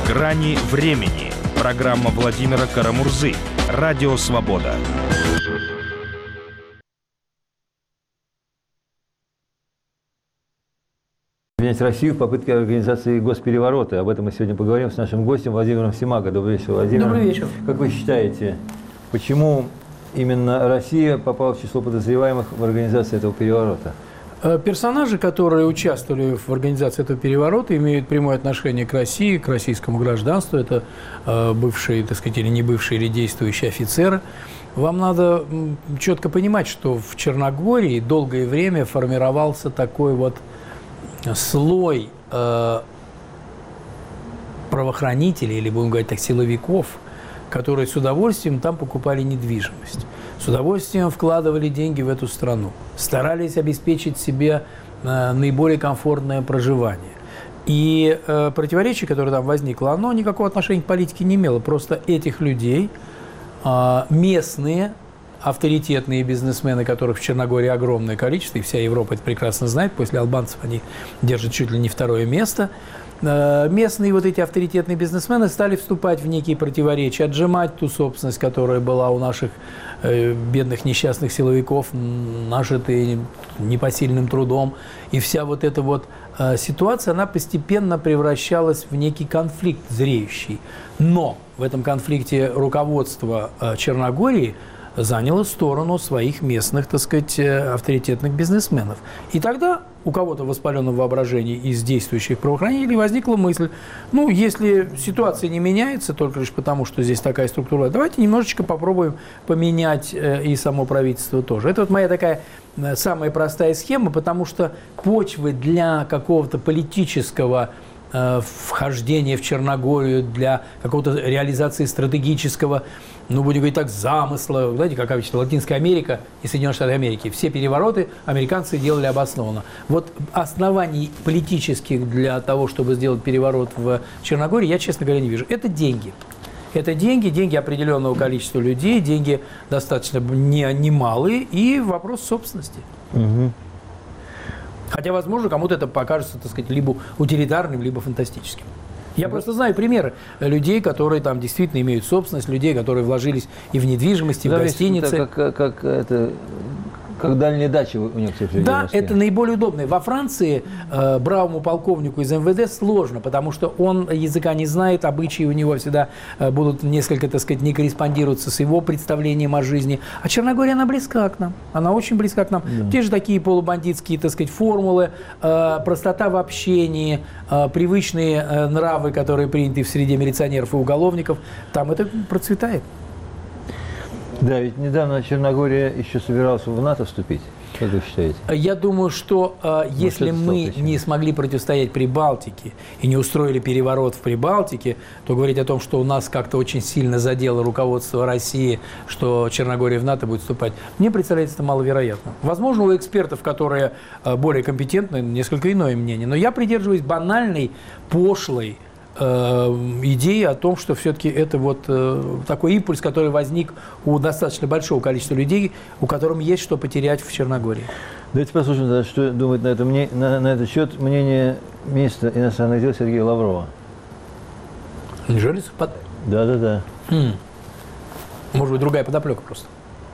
«Грани времени». Программа Владимира Карамурзы. Радио «Свобода». Объединять Россию в попытке организации госпереворота. Об этом мы сегодня поговорим с нашим гостем Владимиром Симако. Добрый вечер, Владимир. Добрый вечер. Как вы считаете, почему именно Россия попала в число подозреваемых в организации этого переворота? Персонажи, которые участвовали в организации этого переворота, имеют прямое отношение к России, к российскому гражданству. Это бывшие, так сказать, или не бывшие, или действующие офицеры. Вам надо четко понимать, что в Черногории долгое время формировался такой вот слой правоохранителей, или, будем говорить так, силовиков, которые с удовольствием там покупали недвижимость, с удовольствием вкладывали деньги в эту страну, старались обеспечить себе наиболее комфортное проживание. И противоречие, которое там возникло, оно никакого отношения к политике не имело. Просто этих людей местные авторитетные бизнесмены, которых в Черногории огромное количество, и вся Европа это прекрасно знает, после албанцев они держат чуть ли не второе место. Местные вот эти авторитетные бизнесмены стали вступать в некие противоречия, отжимать ту собственность, которая была у наших бедных несчастных силовиков, нажитой непосильным трудом. И вся вот эта вот ситуация, она постепенно превращалась в некий конфликт зреющий. Но в этом конфликте руководство Черногории заняло сторону своих местных, так сказать, авторитетных бизнесменов. И тогда у кого-то в воспаленном воображении из действующих правоохранителей возникла мысль, ну, если ситуация не меняется только лишь потому, что здесь такая структура, давайте немножечко попробуем поменять и само правительство тоже. Это вот моя такая самая простая схема, потому что почвы для какого-то политического вхождения в Черногорию, для какого-то реализации стратегического, ну, будем говорить так, замысла. Знаете, как обычно, Латинская Америка и Соединенные Штаты Америки. Все перевороты американцы делали обоснованно. Вот оснований политических для того, чтобы сделать переворот в Черногории, я, честно говоря, не вижу. Это деньги. Это деньги определенного количества людей, деньги достаточно немалые, и вопрос собственности. Угу. Хотя, возможно, кому-то это покажется, так сказать, либо утилитарным, либо фантастическим. Я просто знаю примеры людей, которые там действительно имеют собственность, людей, которые вложились и в недвижимость, и в гостиницы. Как дальние дачи у некоторых людей. Да, это наиболее удобно. Во Франции бравому полковнику из МВД сложно, потому что он языка не знает, обычаи у него всегда будут несколько, так сказать, не корреспондироваться с его представлением о жизни. А Черногория, она близка к нам. Она очень близка к нам. Да. Те же такие полубандитские, так сказать, формулы, простота в общении, привычные нравы, которые приняты в среде милиционеров и уголовников. Там это процветает. Да, ведь недавно Черногория еще собиралась в НАТО вступить. Как вы считаете? Я думаю, что если мы не смогли противостоять Прибалтике и не устроили переворот в Прибалтике, то говорить о том, что у нас как-то очень сильно задело руководство России, что Черногория в НАТО будет вступать, мне представляется это маловероятно. Возможно, у экспертов, которые более компетентны, несколько иное мнение. Но я придерживаюсь банальной, пошлой идеи о том, что все-таки это вот такой импульс, который возник у достаточно большого количества людей, у которых есть что потерять в Черногории. Давайте послушаем, что думает на этот счет мнение министра иностранных дел Сергея Лаврова. Неужели совпадает? Да. Может быть, другая подоплека просто.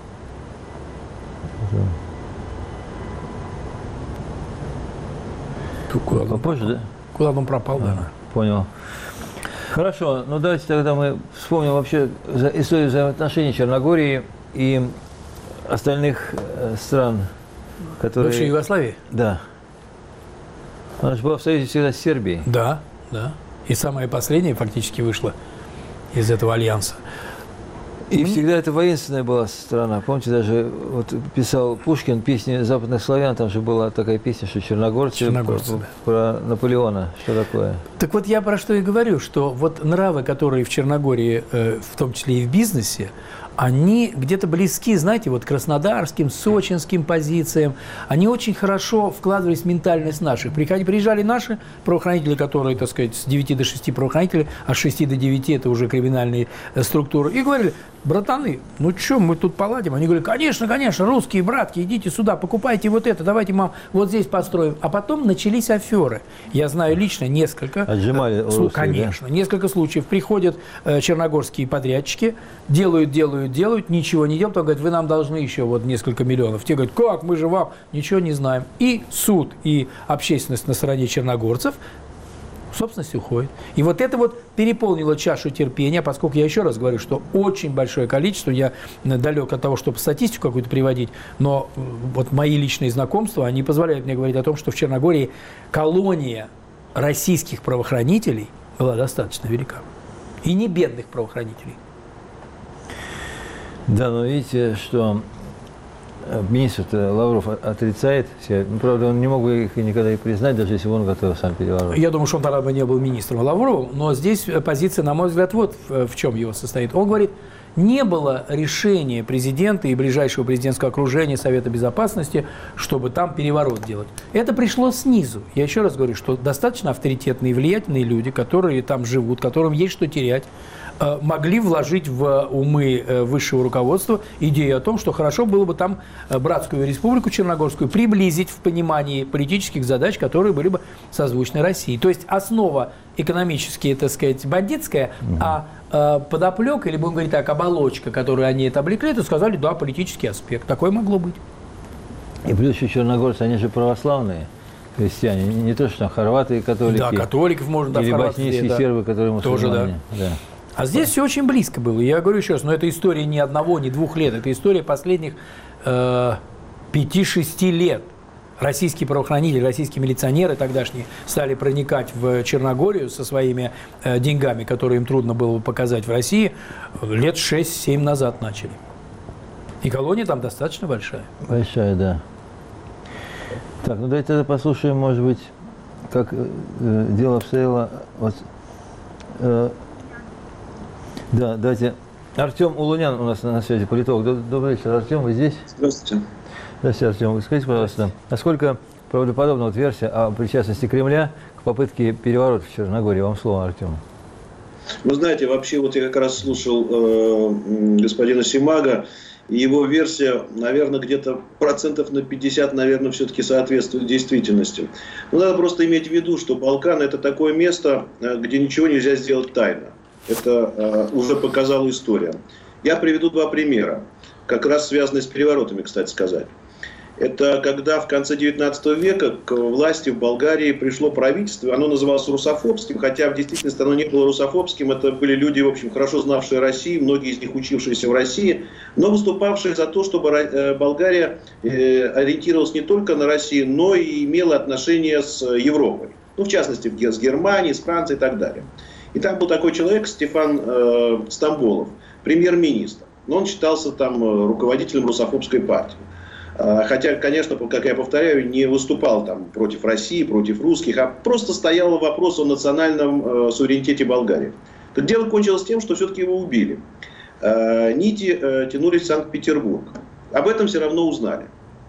Попозже, да? Куда он пропал, да. Понял. Хорошо, ну давайте тогда мы вспомним вообще историю взаимоотношений Черногории и остальных стран, которые... Бывшей Югославии? Да. Она же была в союзе всегда с Сербией. Да. И самая последняя фактически вышла из этого альянса. И всегда это воинственная была страна. Помните, даже вот писал Пушкин песни западных славян, там же была такая песня, что черногорцы да. Про Наполеона. Что такое? Так вот я про что и говорю, что вот нравы, которые в Черногории, в том числе и в бизнесе, они где-то близки, знаете, вот к краснодарским, сочинским позициям. Они очень хорошо вкладывались в ментальность наших. Приезжали наши правоохранители, которые, так сказать, с 9 до 6 правоохранителей, а с 6 до 9 это уже криминальные структуры, и говорили: братаны, ну что, мы тут поладим? Они говорили: конечно, конечно, русские братки, идите сюда, покупайте вот это, давайте мы вот здесь построим. А потом начались аферы. Я знаю лично несколько. Отжимали русские, конечно, да? Несколько случаев. Приходят черногорские подрядчики, делают, ничего не делают, потом говорят: вы нам должны еще вот несколько миллионов. Те говорят: как, мы же вам ничего не знаем. И суд, и общественность на стороне черногорцев, собственность уходит. И вот это вот переполнило чашу терпения, поскольку я еще раз говорю, что очень большое количество, я далек от того, чтобы статистику какую-то приводить, но вот мои личные знакомства, они позволяют мне говорить о том, что в Черногории колония российских правоохранителей была достаточно велика. И не бедных правоохранителей. Да, но видите, что министр Лавров отрицает все. Ну, правда, он не мог бы их никогда и признать, даже если бы он готовил сам переворот. Я думаю, что он тогда бы не был министром Лавровым, но здесь позиция, на мой взгляд, вот в чем его состоит. Он говорит: не было решения президента и ближайшего президентского окружения Совета Безопасности, чтобы там переворот делать. Это пришло снизу. Я еще раз говорю, что достаточно авторитетные и влиятельные люди, которые там живут, которым есть что терять, могли вложить в умы высшего руководства идею о том, что хорошо было бы там братскую республику Черногорскую приблизить в понимании политических задач, которые были бы созвучны России. То есть основа экономически, так сказать, бандитская, а подоплека, или будем говорить так, оболочка, которую они это облекли, это сказали: да, политический аспект. Такое могло быть. И плюс еще черногорцы, они же православные христиане, не то, что там хорваты и католики. Да, католиков можно, да, или боснийские сербы, которые мусульмане. Тоже, да. А здесь все очень близко было. Я говорю еще раз, но это история не одного, не 2 лет. Это история последних 5-6 лет. Российские правоохранители, российские милиционеры тогдашние стали проникать в Черногорию со своими деньгами, которые им трудно было бы показать в России, лет 6-7 назад начали. И колония там достаточно большая. Большая, да. Так, ну давайте тогда послушаем, может быть, как дело обстояло. Вот, да, давайте. Артем Улунян у нас на связи, политолог. Добрый вечер, Артем, вы здесь? Здравствуйте. Здравствуйте, Артем. Вы скажите, пожалуйста, насколько правдоподобна вот версия о причастности Кремля к попытке переворота в Черногории? Вам слово, Артем. Вы знаете, вообще, вот я как раз слушал господина Симага, и его версия, наверное, где-то процентов на 50, наверное, все-таки соответствует действительности. Но надо просто иметь в виду, что Балкан – это такое место, где ничего нельзя сделать тайно. Это уже показала история. Я приведу 2 примера, как раз связанные с переворотами, кстати сказать. Это когда в конце 19 века к власти в Болгарии пришло правительство, оно называлось русофобским, хотя в действительности оно не было русофобским, это были люди, в общем, хорошо знавшие Россию, многие из них учившиеся в России, но выступавшие за то, чтобы Болгария ориентировалась не только на Россию, но и имела отношения с Европой. Ну, в частности, с Германией, с Францией и так далее. И там был такой человек, Стефан Стамболов, премьер-министр. Но он считался там руководителем русофобской партии. Хотя, конечно, как я повторяю, не выступал там против России, против русских, а просто стоял вопрос о национальном суверенитете Болгарии. Так дело кончилось тем, что все-таки его убили. Нити тянулись в Санкт-Петербург. Об этом все равно узнали.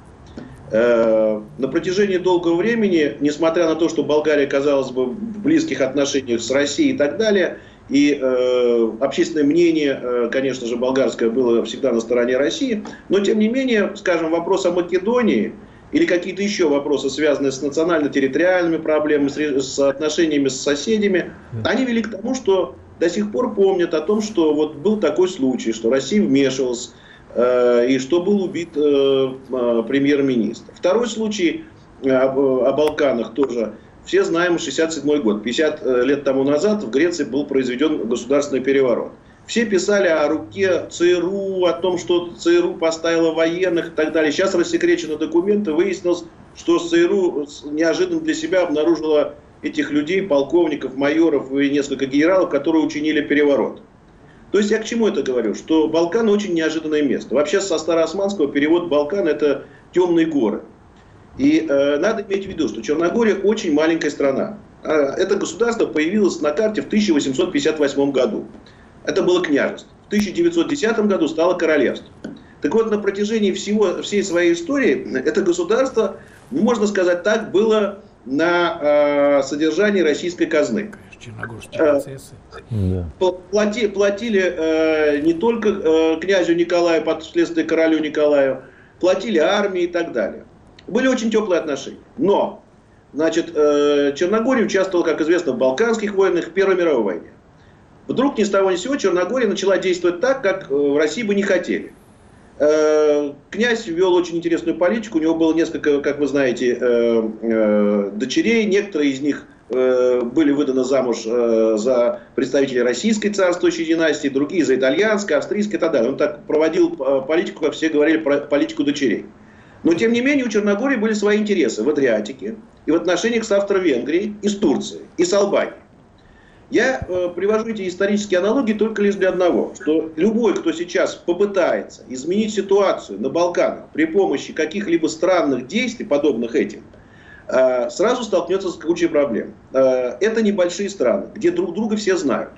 На протяжении долгого времени, несмотря на то, что Болгария, казалось бы, в близких отношениях с Россией и так далее, и общественное мнение, конечно же, болгарское было всегда на стороне России, но тем не менее, скажем, вопрос о Македонии или какие-то еще вопросы, связанные с национально-территориальными проблемами, с отношениями с соседями, они вели к тому, что до сих пор помнят о том, что вот был такой случай, что Россия вмешивалась, и что был убит премьер-министр. Второй случай о Балканах тоже. Все знаем, 1967 год. 50 лет тому назад в Греции был произведен государственный переворот. Все писали о руке ЦРУ, о том, что ЦРУ поставила военных и так далее. Сейчас рассекречены документы. Выяснилось, что ЦРУ неожиданно для себя обнаружила этих людей, полковников, майоров и несколько генералов, которые учинили переворот. То есть я к чему это говорю? Что Балкан очень неожиданное место. Вообще со староосманского перевод Балкан — это темные горы. И надо иметь в виду, что Черногория очень маленькая страна. Это государство появилось на карте в 1858 году. Это было княжество. В 1910 году стало королевством. Так вот, на протяжении всей своей истории это государство, можно сказать так, было на содержании российской казны. Черногорские процессы. Платили не только князю Николаю, впоследствии королю Николаю, платили армии и так далее. Были очень теплые отношения. Но, значит, Черногория участвовала, как известно, в Балканских войнах, в Первой мировой войне. Вдруг ни с того ни с сего Черногория начала действовать так, как в России бы не хотели. Князь вел очень интересную политику, у него было несколько, как вы знаете, дочерей, некоторые из них были выданы замуж за представителей российской царствующей династии, другие за итальянской, австрийской и так далее. Он так проводил политику, как все говорили, политику дочерей. Но, тем не менее, у Черногории были свои интересы в Адриатике и в отношениях с Австро-Венгрией, и с Турцией, и с Албанией. Я привожу эти исторические аналогии только лишь для одного, что любой, кто сейчас попытается изменить ситуацию на Балканах при помощи каких-либо странных действий, подобных этим, сразу столкнется с кучей проблем. Это небольшие страны, где друг друга все знают.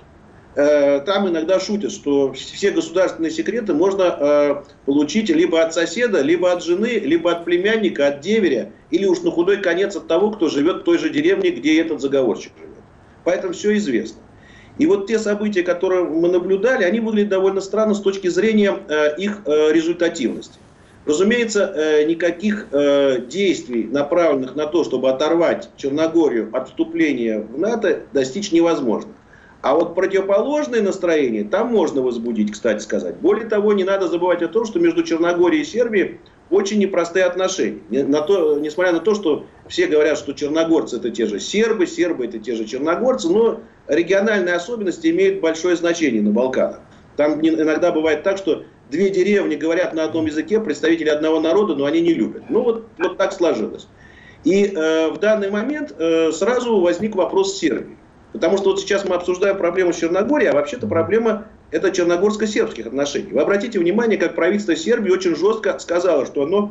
Там иногда шутят, что все государственные секреты можно получить либо от соседа, либо от жены, либо от племянника, от деверя, или уж на худой конец от того, кто живет в той же деревне, где этот заговорщик живет. Поэтому все известно. И вот те события, которые мы наблюдали, они выглядят довольно странно с точки зрения их результативности. Разумеется, никаких действий, направленных на то, чтобы оторвать Черногорию от вступления в НАТО, достичь невозможно. А вот противоположное настроение там можно возбудить, кстати сказать. Более того, не надо забывать о том, что между Черногорией и Сербией очень непростые отношения. Несмотря на то, что все говорят, что черногорцы это те же сербы, сербы это те же черногорцы, но региональные особенности имеют большое значение на Балканах. Там иногда бывает так, что две деревни говорят на одном языке, представители одного народа, но они не любят. Ну вот так сложилось. И в данный момент сразу возник вопрос Сербии. Потому что вот сейчас мы обсуждаем проблему с Черногорией, а вообще-то проблема это черногорско-сербских отношений. Вы обратите внимание, как правительство Сербии очень жестко сказало, что оно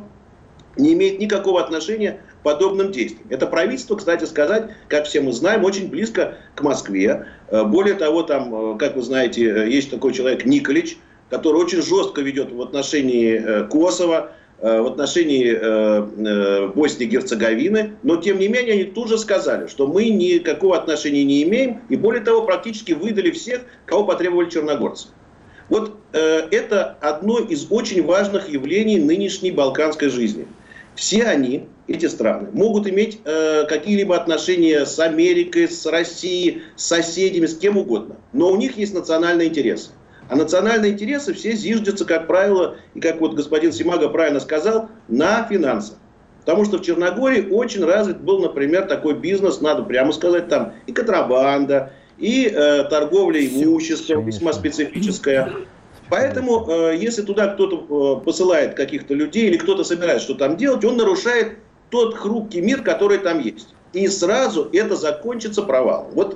не имеет никакого отношения к подобным действиям. Это правительство, кстати сказать, как все мы знаем, очень близко к Москве. Более того, там, как вы знаете, есть такой человек Николич, который очень жестко ведет в отношении Косово, в отношении Боснии и Герцеговины, но тем не менее они тут же сказали, что мы никакого отношения не имеем, и более того практически выдали всех, кого потребовали черногорцы. Вот это одно из очень важных явлений нынешней балканской жизни. Все они, эти страны, могут иметь какие-либо отношения с Америкой, с Россией, с соседями, с кем угодно, но у них есть национальные интересы. А национальные интересы все зиждятся, как правило, и как вот господин Симага правильно сказал, на финансах. Потому что в Черногории очень развит был, например, такой бизнес, надо прямо сказать, там и контрабанда, и торговля имуществом, весьма специфическая. Поэтому, если туда кто-то посылает каких-то людей или кто-то собирается что там делать, он нарушает тот хрупкий мир, который там есть. И сразу это закончится провалом. Вот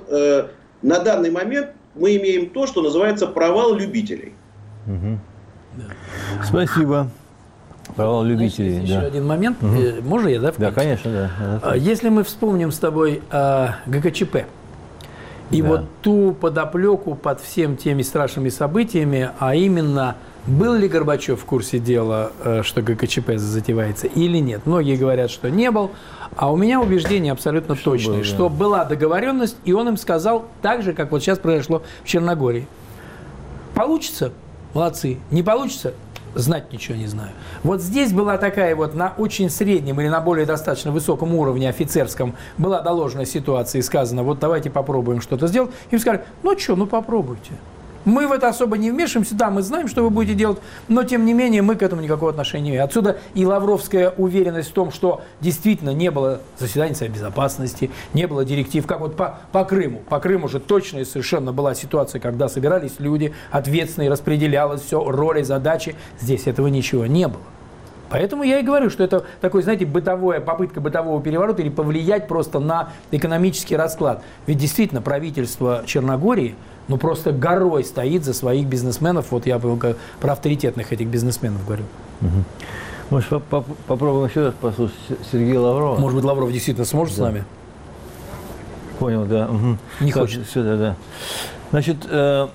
на данный момент мы имеем то, что называется провал любителей. Угу. Да. Спасибо. Провал любителей. Знаете, еще один момент. Можно я, да? Да, конечно, да. Если мы вспомним с тобой ГКЧП и вот ту подоплеку под всем теми страшными событиями, а именно, был ли Горбачев в курсе дела, что ГКЧП затевается или нет? Многие говорят, что не был. А у меня убеждение абсолютно точное, что была договоренность, и он им сказал так же, как вот сейчас произошло в Черногории. Получится? Молодцы. Не получится? Знать ничего не знаю. Вот здесь была такая вот на очень среднем или на более достаточно высоком уровне офицерском была доложена ситуация и сказано, вот давайте попробуем что-то сделать. Им сказали, ну что, ну попробуйте. Мы в это особо не вмешиваемся, да, мы знаем, что вы будете делать, но тем не менее мы к этому никакого отношения не имеем. Отсюда и лавровская уверенность в том, что действительно не было заседания Совета Безопасности, не было директив, как вот по Крыму. По Крыму же точно и совершенно была ситуация, когда собирались люди ответственные, распределялось все, роли, задачи. Здесь этого ничего не было. Поэтому я и говорю, что это такой, знаете, попытка бытового переворота или повлиять просто на экономический расклад. Ведь действительно правительство Черногории ну просто горой стоит за своих бизнесменов. Вот я про авторитетных этих бизнесменов говорю. Угу. Может, попробуем еще раз послушать Сергея Лаврова? Может быть, Лавров действительно сможет с нами? Понял, да. Угу. Не хочет. Сюда, да. Значит,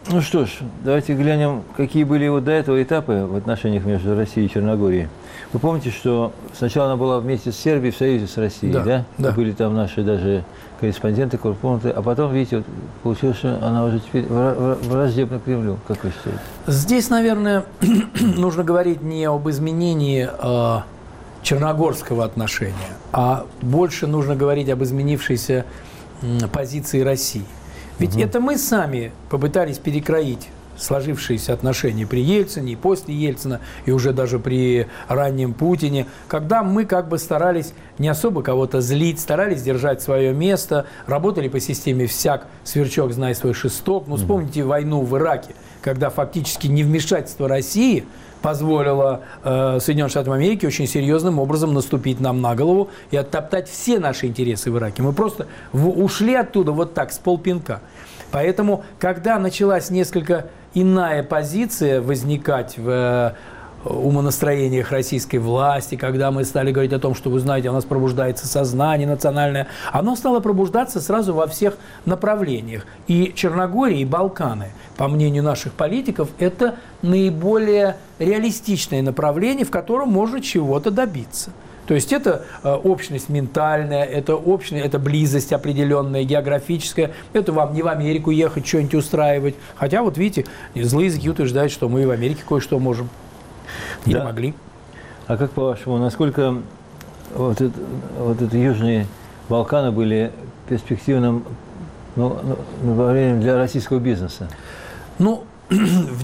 Ну что ж, давайте глянем, какие были вот до этого этапы в отношениях между Россией и Черногорией. Вы помните, что сначала она была вместе с Сербией в союзе с Россией, да? Да. Были там наши даже корреспонденты, корреспонденты, а потом, видите, вот получилось, что она уже теперь враждебна Кремлю. Как вы считаете? Здесь, наверное, нужно говорить не об изменении черногорского отношения, а больше нужно говорить об изменившейся позиции России. Ведь это мы сами попытались перекроить сложившиеся отношения при Ельцине и после Ельцина, и уже даже при раннем Путине, когда мы как бы старались не особо кого-то злить, старались держать свое место, работали по системе «всяк сверчок, знай свой шесток». Ну, вспомните войну в Ираке, когда фактически невмешательство России позволило Соединенным Штатам Америки очень серьезным образом наступить нам на голову и оттоптать все наши интересы в Ираке. Мы просто ушли оттуда вот так, с полпинка. Поэтому, когда началась несколько иная позиция возникать в умонастроениях российской власти, когда мы стали говорить о том, что, вы знаете, у нас пробуждается сознание национальное, оно стало пробуждаться сразу во всех направлениях. И Черногория, и Балканы, по мнению наших политиков, это наиболее реалистичное направление, в котором можно чего-то добиться. То есть это общность ментальная, это близость определенная, географическая. Это вам не в Америку ехать, что-нибудь устраивать. Хотя вот видите, злые языки утверждают, что мы и в Америке кое-что можем. Или могли. А как по-вашему, насколько вот это Южные Балканы были перспективным направлением для российского бизнеса? Ну, в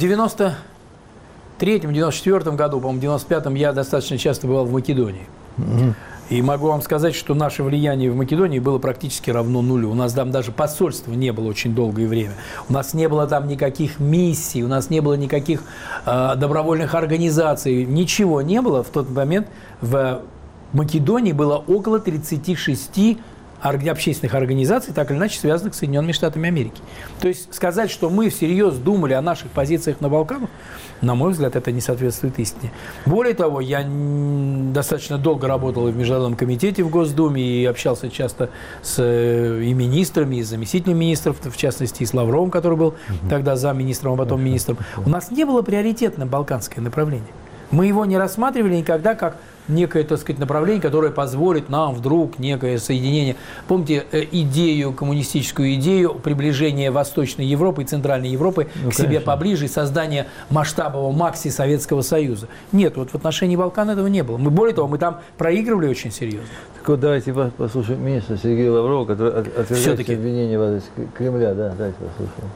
93-м, 94-м году, по-моему, в 95-м я достаточно часто бывал в Македонии. И могу вам сказать, что наше влияние в Македонии было практически равно нулю. У нас там даже посольства не было очень долгое время. У нас не было там никаких миссий, у нас не было никаких добровольных организаций. Ничего не было. В тот момент в Македонии было около 36 общественных организаций, так или иначе связанных с Соединенными Штатами Америки. То есть сказать, что мы всерьез думали о наших позициях на Балканах, на мой взгляд, это не соответствует истине. Более того, я достаточно долго работал и в Международном комитете в Госдуме, и общался часто с и министрами, и заместителями министров, в частности, и с Лавровым, который был тогда замминистром, а потом министром. У нас не было приоритетно балканское направление. Мы его не рассматривали никогда как некое, так сказать, направление, которое позволит нам вдруг некое соединение. Помните коммунистическую идею приближения Восточной Европы и Центральной Европы к себе поближе и создания масштабового макси Советского Союза? Нет, вот в отношении Балкан этого не было. Более того, мы там проигрывали очень серьезно. Так вот, давайте послушаем министра Сергея Лаврова, который отвергает обвинения в адрес Кремля. Да, давайте послушаем.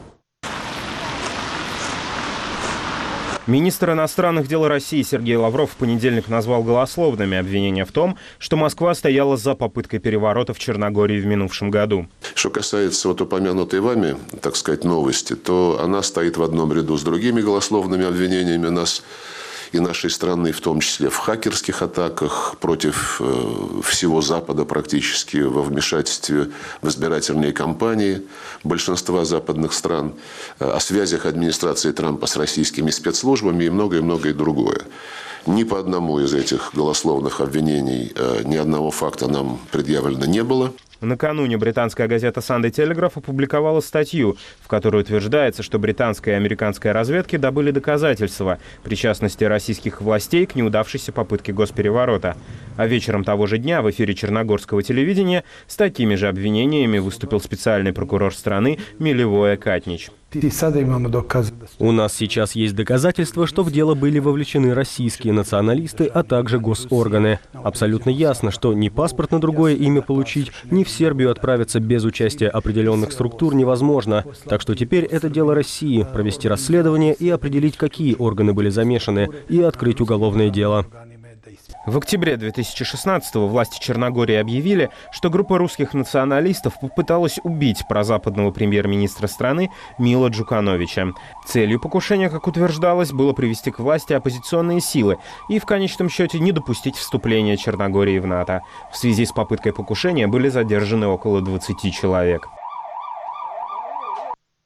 Министр иностранных дел России Сергей Лавров в понедельник назвал голословными обвинения в том, что Москва стояла за попыткой переворота в Черногории в минувшем году. Что касается вот упомянутой вами, так сказать, новости, то она стоит в одном ряду с другими голословными обвинениями нас и нашей страны, в том числе в хакерских атаках против всего Запада практически, во вмешательстве в избирательные кампании большинства западных стран, о связях администрации Трампа с российскими спецслужбами и многое-многое другое. Ни по одному из этих голословных обвинений ни одного факта нам предъявлено не было. Накануне британская газета Sunday Telegraph опубликовала статью, в которой утверждается, что британская и американская разведки добыли доказательства причастности российских властей к неудавшейся попытке госпереворота. А вечером того же дня в эфире черногорского телевидения с такими же обвинениями выступил специальный прокурор страны Милевоя Катнич. У нас сейчас есть доказательства, что в дело были вовлечены российские националисты, а также госорганы. Абсолютно ясно, что ни паспорт на другое имя получить, ни в Сербию отправиться без участия определенных структур невозможно. Так что теперь это дело России — провести расследование и определить, какие органы были замешаны, и открыть уголовное дело. В октябре 2016-го власти Черногории объявили, что группа русских националистов попыталась убить прозападного премьер-министра страны Мила Джукановича. Целью покушения, как утверждалось, было привести к власти оппозиционные силы и в конечном счете не допустить вступления Черногории в НАТО. В связи с попыткой покушения были задержаны около 20 человек.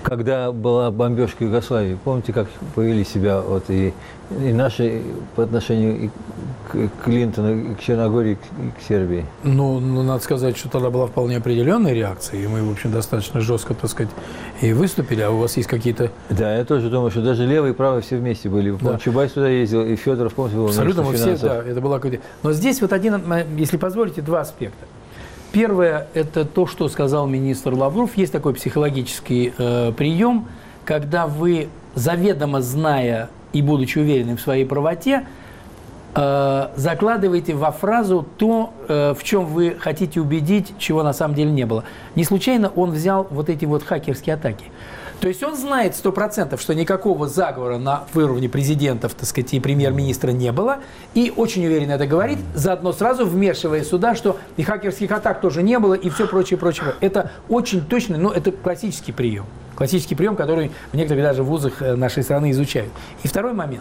когда была бомбежка Югославии, помните, как повели себя вот и наши по отношению и к Клинтону, и к Черногории, и к Сербии? Ну, надо сказать, что тогда была вполне определенная реакция, и мы, в общем, достаточно жестко, так сказать, и выступили. А у вас есть какие-то... Да, я тоже думаю, что даже левые и правые все вместе были. Да. Чубайс туда ездил, и Федоров, помните, был абсолютно, мы все, да, это была какая-то... Но здесь вот один, если позволите, два аспекта. Первое – это то, что сказал министр Лавров. Есть такой психологический прием, когда вы, заведомо зная и будучи уверенным в своей правоте, закладываете во фразу то, в чем вы хотите убедить, чего на самом деле не было. Не случайно он взял вот эти вот хакерские атаки. То есть он знает 100%, что никакого заговора на уровне президентов, так сказать, и премьер-министра не было, и очень уверенно это говорит, заодно сразу вмешиваясь сюда, что и хакерских атак тоже не было, и все прочее, прочее. Это очень точно, но это классический прием. Классический прием, который в некоторых даже вузах нашей страны изучают. И второй момент.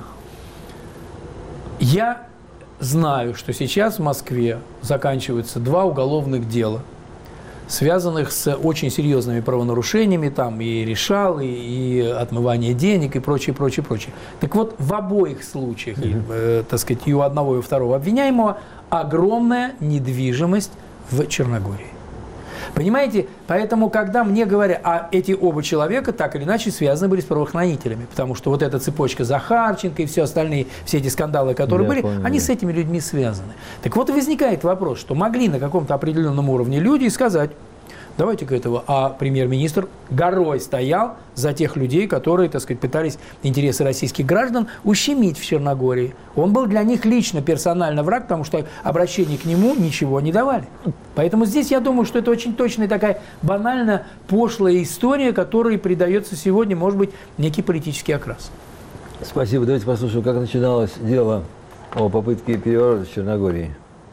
Я знаю, что сейчас в Москве заканчиваются 2 уголовных дела, связанных с очень серьезными правонарушениями, там и решал, и отмывание денег, и прочее, прочее, прочее. Так вот, в обоих случаях, так сказать, и у одного, и у второго обвиняемого огромная недвижимость в Черногории. Понимаете? Поэтому, когда мне говорят, а эти оба человека так или иначе связаны были с правоохранителями, потому что вот эта цепочка Захарченко и все остальные, все эти скандалы, которые были, понял, они с этими людьми связаны. Так вот, возникает вопрос, что могли на каком-то определенном уровне люди сказать, давайте-ка этого, а премьер-министр горой стоял за тех людей, которые, так сказать, пытались интересы российских граждан ущемить в Черногории. Он был для них лично, персонально враг, потому что обращение к нему ничего не давали. Поэтому здесь я думаю, что это очень точная такая банально пошлая история, которой придается сегодня, может быть, некий политический окрас. Спасибо. Давайте послушаем, как начиналось дело о попытке переворота в Черногории.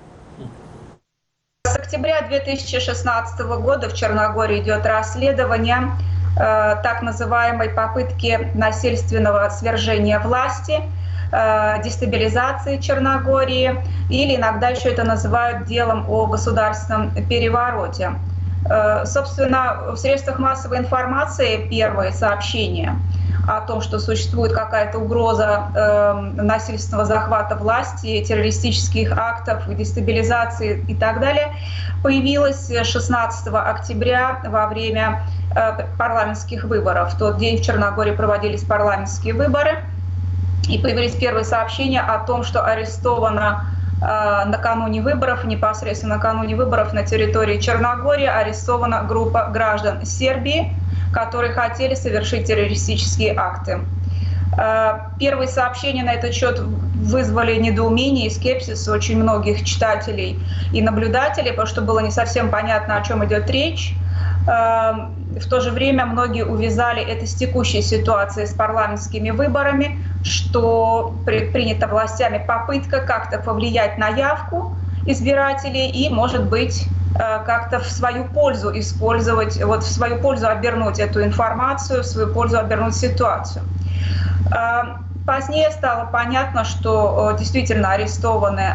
С октября 2016 года в Черногории идет расследование так называемой попытки насильственного свержения власти, дестабилизации Черногории, или иногда еще это называют делом о государственном перевороте. Собственно, в средствах массовой информации первые сообщения о том, что существует какая-то угроза насильственного захвата власти, террористических актов, дестабилизации и так далее, появилась 16 октября во время парламентских выборов. В тот день в Черногории проводились парламентские выборы, и появились первые сообщения о том, что арестовано накануне выборов, непосредственно накануне выборов на территории Черногории арестована группа граждан Сербии, которые хотели совершить террористические акты. Первые сообщения на этот счет вызвали недоумение и скепсис у очень многих читателей и наблюдателей, потому что было не совсем понятно, о чем идет речь. В то же время многие увязали это с текущей ситуацией с парламентскими выборами, что предпринята властями попытка как-то повлиять на явку избирателей и, может быть, как-то в свою пользу использовать, вот в свою пользу обернуть эту информацию, в свою пользу обернуть ситуацию. Позднее стало понятно, что действительно арестованы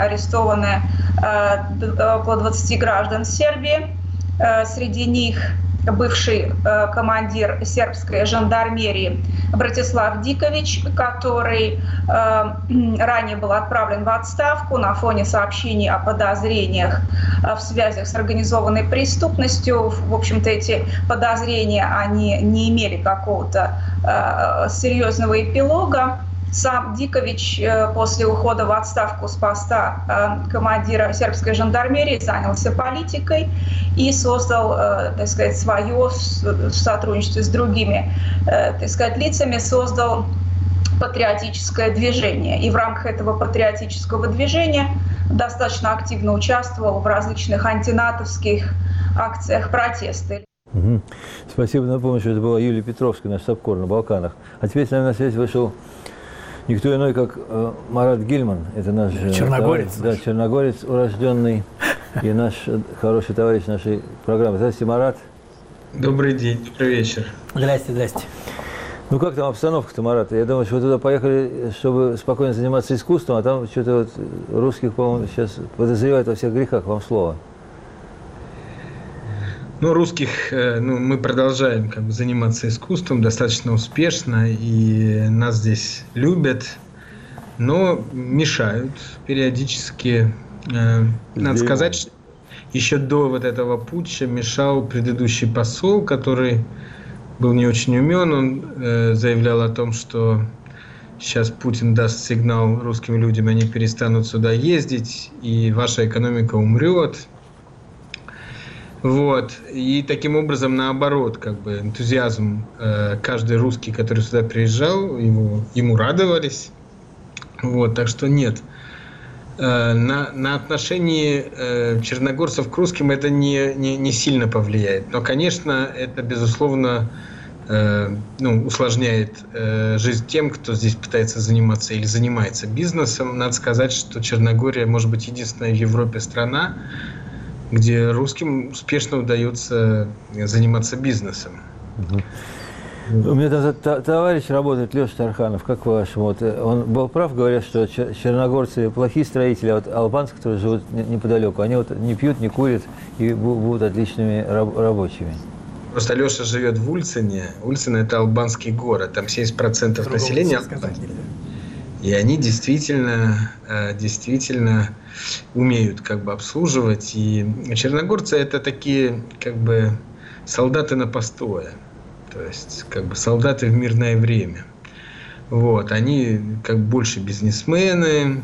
около 20 граждан Сербии. Среди них бывший командир сербской жандармерии Братислав Дикович, который ранее был отправлен в отставку на фоне сообщений о подозрениях в связях с организованной преступностью. В общем-то, эти подозрения они не имели какого-то серьезного эпилога. Сам Дикович после ухода в отставку с поста командира сербской жандармерии занялся политикой и создал, так сказать, свое в сотрудничестве с другими, так сказать, лицами, создал патриотическое движение. И в рамках этого патриотического движения достаточно активно участвовал в различных антинатовских акциях протеста. Угу. Спасибо. Напомню, что это была Юлия Петровская, наш САПКОР на Балканах. А теперь с нами на связь вышел никто иной, как Марат Гильман. Это наш черногорец. Да, черногорец урожденный и наш хороший товарищ нашей программы. Здравствуйте, Марат. Добрый день, добрый вечер. Здрасте, здрасте. Ну как там обстановка-то, Марат? Я думаю, что вы туда поехали, чтобы спокойно заниматься искусством, а там что-то вот русских, по-моему, сейчас подозревают во всех грехах. Вам слово. Ну, русских, мы продолжаем заниматься искусством достаточно успешно, и нас здесь любят, но мешают периодически. Надо сказать, что еще до вот этого путча мешал предыдущий посол, который был не очень умен. Он заявлял о том, что сейчас Путин даст сигнал русским людям, они перестанут сюда ездить, и ваша экономика умрет. Вот. И таким образом, наоборот, энтузиазм, каждый русский, который сюда приезжал, ему радовались. Вот. Так что нет. На отношение черногорцев к русским это не сильно повлияет. Но, конечно, это, безусловно, усложняет жизнь тем, кто здесь пытается заниматься или занимается бизнесом. Надо сказать, что Черногория, может быть, единственная в Европе страна, где русским успешно удается заниматься бизнесом. У меня там товарищ работает, Леша Тарханов, как по-вашему? Он был прав, говоря, что черногорцы плохие строители, а вот албанцы, которые живут неподалеку, они не пьют, не курят и будут отличными рабочими. Просто Леша живет в Ульцине. Ульцин – это албанский город, там 70% населения. И они действительно умеют обслуживать. И черногорцы – это такие солдаты на постое. То есть, солдаты в мирное время. Вот. Они больше бизнесмены,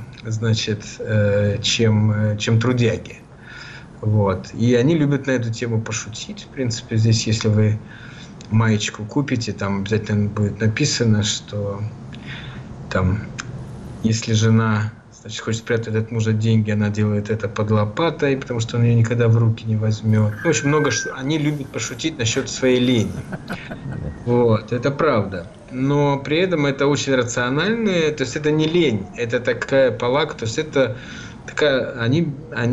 чем трудяги. Вот. И они любят на эту тему пошутить. В принципе, здесь, если вы маечку купите, там обязательно будет написано, что там, если жена хочет спрятать от мужа деньги, она делает это под лопатой, потому что он ее никогда в руки не возьмет. В общем, они любят пошутить насчет своей лени. Вот, это правда. Но при этом это очень рациональное, то есть это не лень, это такая палак, то есть это такая, они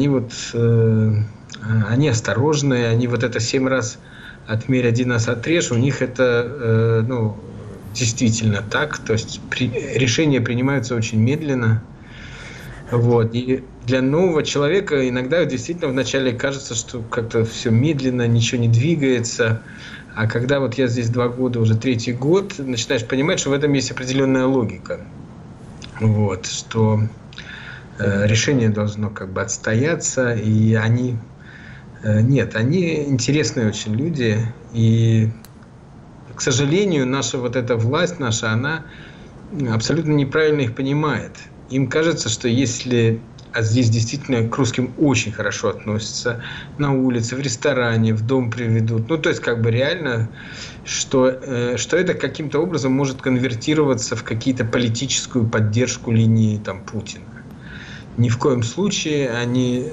осторожные, они это 7 раз отмерь, 1 раз отрежь, у них это, действительно так, то есть решения принимаются очень медленно. Вот. И для нового человека иногда действительно вначале кажется, что как-то все медленно, ничего не двигается. А когда я здесь 2 года, уже 3-й год, начинаешь понимать, что в этом есть определенная логика. Вот. Что решение должно отстояться. И они интересные очень люди. И, к сожалению, наша эта власть, она абсолютно неправильно их понимает. Им кажется, что если, а здесь действительно к русским очень хорошо относятся, на улице, в ресторане, в дом приведут, то есть реально, что это каким-то образом может конвертироваться в какие-то политическую поддержку линии Путина. Ни в коем случае они,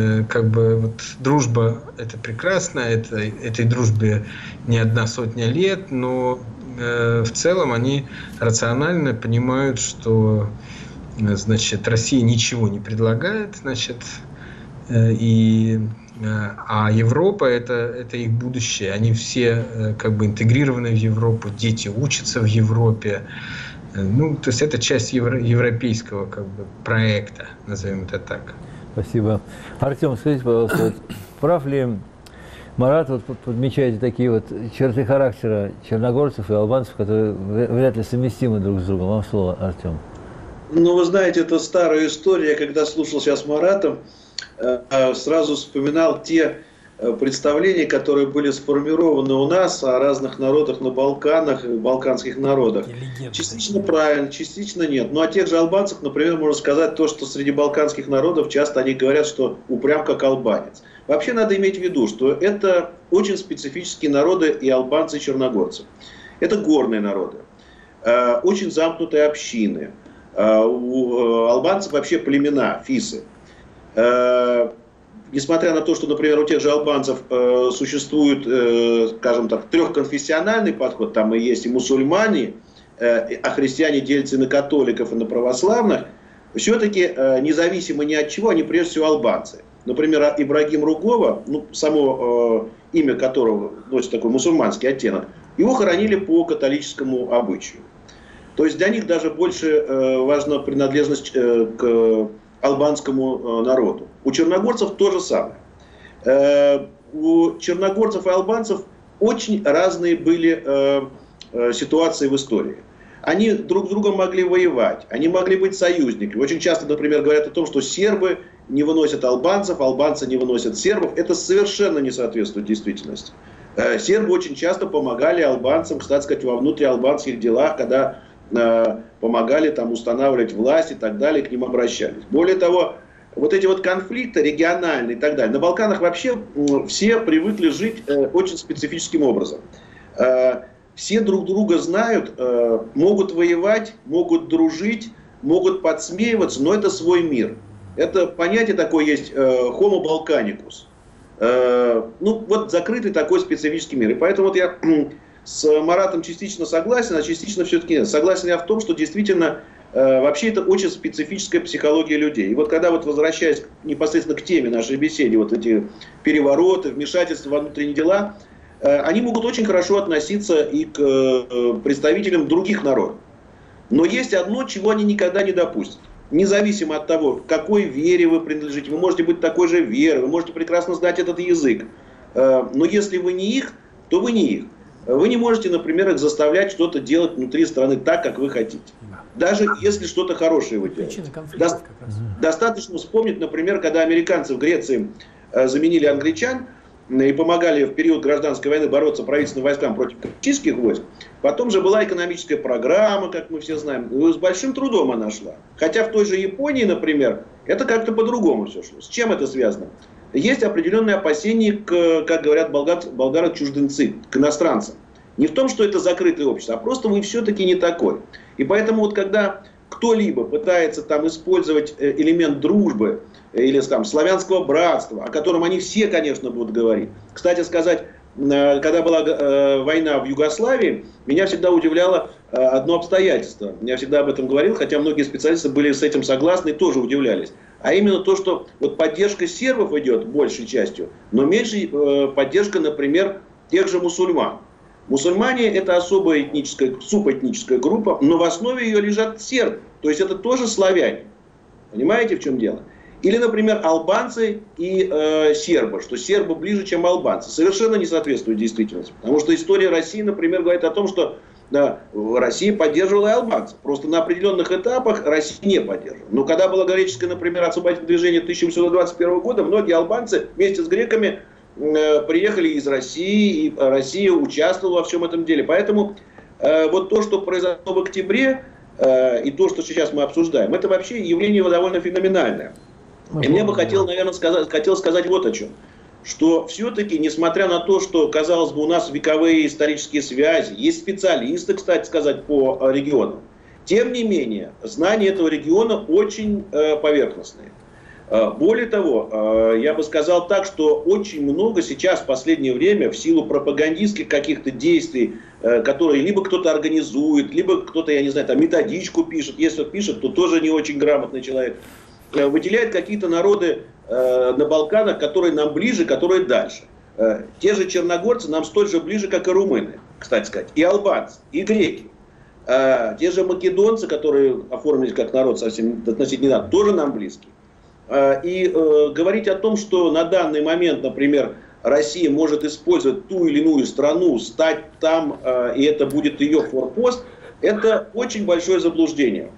дружба – это прекрасно, этой дружбе не 100 лет, но в целом они рационально понимают, что Россия ничего не предлагает, а Европа это их будущее. Они все интегрированы в Европу, дети учатся в Европе. То есть это часть европейского проекта, назовем это так. Спасибо. Артем, скажите, пожалуйста, прав ли Марат, подмечаете такие черты характера черногорцев и албанцев, которые вряд ли совместимы друг с другом? Вам слово, Артем. Вы знаете, это старая история. Когда слушал сейчас Марата, сразу вспоминал те представления, которые были сформированы у нас о разных народах на Балканах, балканских народах. Частично правильно, частично нет. Но о тех же албанцах, например, можно сказать то, что среди балканских народов часто они говорят, что упрям как албанец. Вообще надо иметь в виду, что это очень специфические народы и албанцы, и черногорцы. Это горные народы, очень замкнутые общины. У албанцев вообще племена, фисы. Несмотря на то, что, например, у тех же албанцев существует, скажем так, трехконфессиональный подход, там и есть и мусульмане, а христиане делятся на католиков и на православных, все-таки независимо ни от чего, они прежде всего албанцы. Например, Ибрагим Ругова, само имя которого носит такой мусульманский оттенок, его хоронили по католическому обычаю. То есть для них даже больше важна принадлежность к албанскому народу. У черногорцев то же самое. у черногорцев и албанцев очень разные были ситуации в истории. Они друг с другом могли воевать, они могли быть союзниками. Очень часто, например, говорят о том, что сербы не выносят албанцев, албанцы не выносят сербов. Это совершенно не соответствует действительности. Сербы очень часто помогали албанцам, кстати сказать, во внутриалбанских делах, когда помогали там устанавливать власть и так далее, к ним обращались. Более того, вот эти вот конфликты региональные и так далее. На Балканах вообще все привыкли жить очень специфическим образом. Все друг друга знают, могут воевать, могут дружить, могут подсмеиваться, но это свой мир. Это понятие такое есть homo balkanicus. Ну вот закрытый такой специфический мир. И поэтому вот я с Маратом частично согласен, а частично все-таки нет. Согласен я в том, что действительно вообще это очень специфическая психология людей. И вот когда вот возвращаясь непосредственно к теме нашей беседы, вот эти перевороты, вмешательства во внутренние дела, они могут очень хорошо относиться и к представителям других народов. Но есть одно, чего они никогда не допустят. Независимо от того, к какой вере вы принадлежите, вы можете быть такой же веры, вы можете прекрасно знать этот язык. Но если вы не их, то вы не их. Вы не можете, например, их заставлять что-то делать внутри страны так, как вы хотите. Даже если что-то хорошее вы делаете. Достаточно вспомнить, например, когда американцы в Греции заменили англичан и помогали в период гражданской войны бороться правительственным войскам против коммунистических войск. Потом же была экономическая программа, как мы все знаем. И с большим трудом она шла. Хотя в той же Японии, например, это как-то по-другому все шло. С чем это связано? Есть определенные опасения, как говорят болгары, чужденцы, к иностранцам. Не в том, что это закрытое общество, а просто вы все-таки не такой. И поэтому вот когда кто-либо пытается там использовать элемент дружбы или там славянского братства, о котором они все, конечно, будут говорить. Кстати сказать, когда была война в Югославии, меня всегда удивляло одно обстоятельство. Я всегда об этом говорил, хотя многие специалисты были с этим согласны и тоже удивлялись. А именно то, что вот поддержка сербов идет большей частью, но меньше поддержка, например, тех же мусульман. Мусульмане – это особая этническая, субэтническая группа, но в основе ее лежат сербы. То есть это тоже славяне. Понимаете, в чем дело? Или, например, албанцы и сербы, что сербы ближе, чем албанцы. Совершенно не соответствует действительности. Потому что история России, например, говорит о том, что Россия поддерживала и албанцев. Просто на определенных этапах Россия не поддерживала. Но когда было греческое, например, освободительное движение 1821 года, многие албанцы вместе с греками приехали из России, и Россия участвовала во всем этом деле. Поэтому вот то, что произошло в октябре, и то, что сейчас мы обсуждаем, это вообще явление довольно феноменальное. И мне бы хотел, наверное, сказать вот о чем. Что все-таки, несмотря на то, что, казалось бы, у нас вековые исторические связи, есть специалисты, кстати сказать, по регионам, тем не менее, знания этого региона очень поверхностные. Более того, я бы сказал так, что очень много сейчас в последнее время в силу пропагандистских каких-то действий, которые либо кто-то организует, либо кто-то, я не знаю, там методичку пишет. Если он пишет, то тоже не очень грамотный человек. Выделяет какие-то народы на Балканах, которые нам ближе, которые дальше. Те же черногорцы нам столь же ближе, как и румыны, кстати сказать, и албанцы, и греки. Те же македонцы, которые оформились как народ совсем относительно недавно, тоже нам близки. И говорить о том, что на данный момент, например, Россия может использовать ту или иную страну, стать там, и это будет ее форпост, это очень большое заблуждение.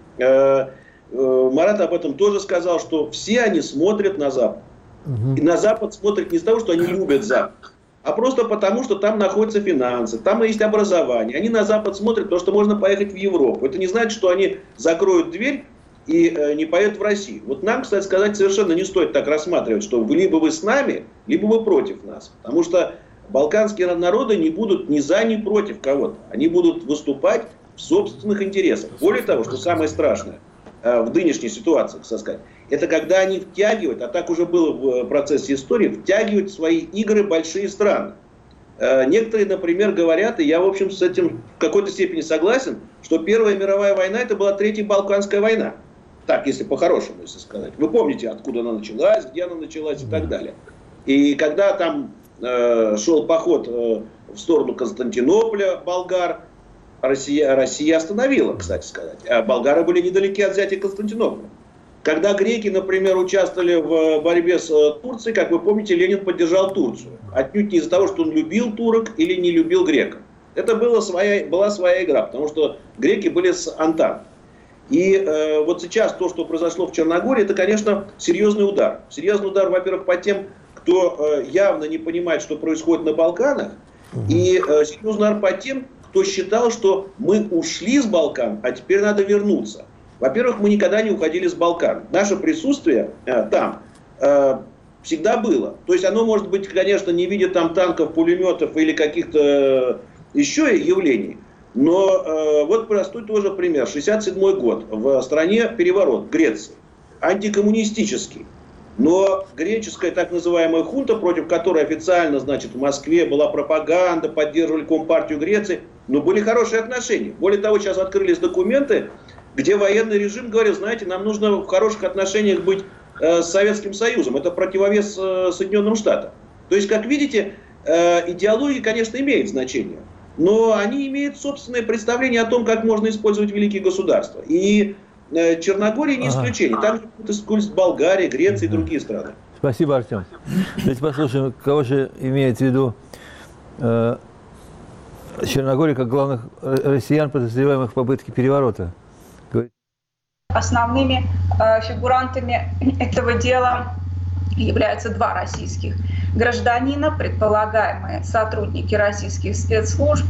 Марат об этом тоже сказал, что все они смотрят на Запад. И на Запад смотрят не из-за того, что они любят Запад, а просто потому, что там находятся финансы, там есть образование. Они на Запад смотрят, потому что можно поехать в Европу. Это не значит, что они закроют дверь и не поедут в Россию. Вот нам, кстати сказать, совершенно не стоит так рассматривать, что либо вы с нами, либо вы против нас. Потому что балканские народы не будут ни за, ни против кого-то. Они будут выступать в собственных интересах. Более того, что самое страшное в нынешней ситуации, так сказать, это когда они втягивают, а так уже было в процессе истории, втягивают в свои игры большие страны. Некоторые, например, говорят, и я, в общем, с этим в какой-то степени согласен, что Первая мировая война – это была Третья Балканская война. Так, если по-хорошему, если сказать. Вы помните, откуда она началась, где она началась и так далее. И когда там шел поход в сторону Константинополя болгар, Россия остановила, кстати сказать. А болгары были недалеки от взятия Константинополя. Когда греки, например, участвовали в борьбе с Турцией, как вы помните, Ленин поддержал Турцию. Отнюдь не из-за того, что он любил турок или не любил греков. Это была своя игра, потому что греки были с Антантой. И вот сейчас то, что произошло в Черногории, это, конечно, серьезный удар. Серьезный удар, во-первых, по тем, кто явно не понимает, что происходит на Балканах. И серьезный удар по тем, кто считал, что мы ушли с Балкан, а теперь надо вернуться. Во-первых, мы никогда не уходили с Балкан. Наше присутствие там всегда было. То есть оно может быть, конечно, не в виде там танков, пулеметов или каких-то еще явлений. Но вот простой тоже пример. 1967 год. В стране переворот в Греции. Антикоммунистический. Но греческая так называемая хунта, против которой официально, значит, в Москве была пропаганда, поддерживали Компартию Греции, но были хорошие отношения. Более того, сейчас открылись документы, где военный режим говорил, знаете, нам нужно в хороших отношениях быть с Советским Союзом. Это противовес Соединенным Штатам. То есть, как видите, идеология, конечно, имеет значение. Но они имеют собственное представление о том, как можно использовать великие государства. И Черногория не исключение. Там же будут использовать Болгария, Греция и другие страны. Спасибо, Артем. Давайте послушаем, кого же имеет в виду Черногория как главных россиян, подозреваемых в попытке переворота. Основными фигурантами этого дела являются два российских гражданина, предполагаемые сотрудники российских спецслужб.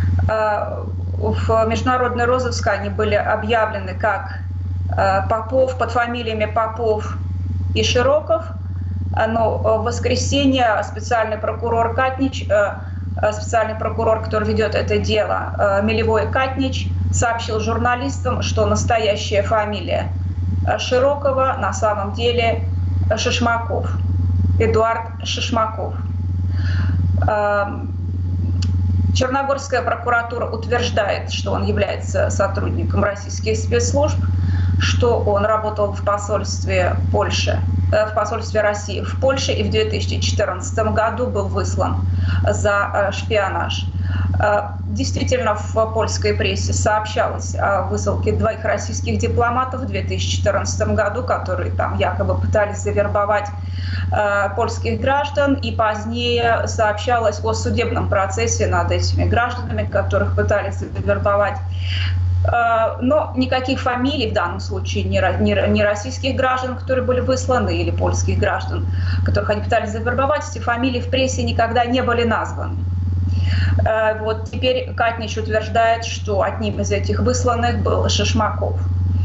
В международный розыск они были объявлены как Попов, под фамилиями Попов и Широков. Но в воскресенье специальный прокурор Катнич, специальный прокурор, который ведет это дело, Милевой Катнич, сообщил журналистам, что настоящая фамилия Широкова на самом деле Шишмаков, Эдуард Шишмаков. Черногорская прокуратура утверждает, что он является сотрудником российских спецслужб, что он работал в посольстве России в Польше и в 2014 году был выслан за шпионаж. Действительно, в польской прессе сообщалось о высылке двоих российских дипломатов в 2014 году, которые там якобы пытались завербовать польских граждан, и позднее сообщалось о судебном процессе над этими гражданами, которых пытались завербовать. Но никаких фамилий в данном случае ни российских граждан, которые были высланы, или польских граждан, которых они пытались завербовать, эти фамилии в прессе никогда не были названы. Вот теперь Катнич утверждает, что одним из этих высланных был Шишмаков.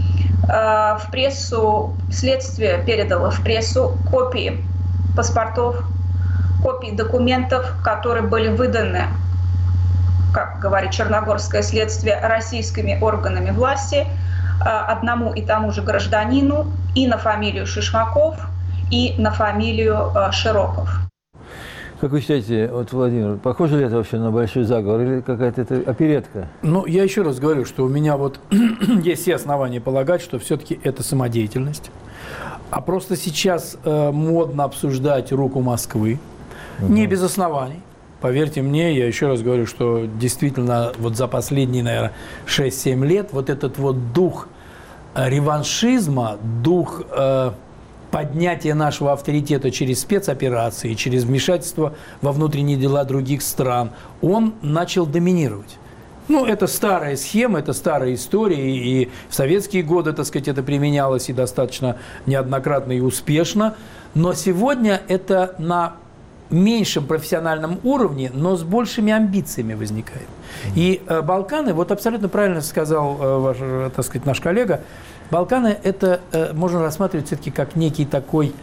В прессу, следствие передало в прессу копии паспортов, копии документов, которые были выданы, как говорит черногорское следствие, российскими органами власти одному и тому же гражданину и на фамилию Шишмаков, и на фамилию Широков. Как вы считаете, вот, Владимир, похоже ли это вообще на большой заговор или какая-то это оперетка? Ну, я еще раз говорю, что у меня вот есть все основания полагать, что все-таки это самодеятельность. А просто сейчас модно обсуждать руку Москвы, не без оснований. Поверьте мне, я еще раз говорю, что действительно вот за последние, наверное, 6-7 лет вот этот вот дух реваншизма, дух поднятия нашего авторитета через спецоперации, через вмешательство во внутренние дела других стран, он начал доминировать. Ну, это старая схема, это старая история, и в советские годы, так сказать, это применялось и достаточно неоднократно и успешно, но сегодня это на меньшем профессиональном уровне, но с большими амбициями возникает. И Балканы, вот абсолютно правильно сказал ваш, так сказать, наш коллега, Балканы это можно рассматривать все-таки как некий такой,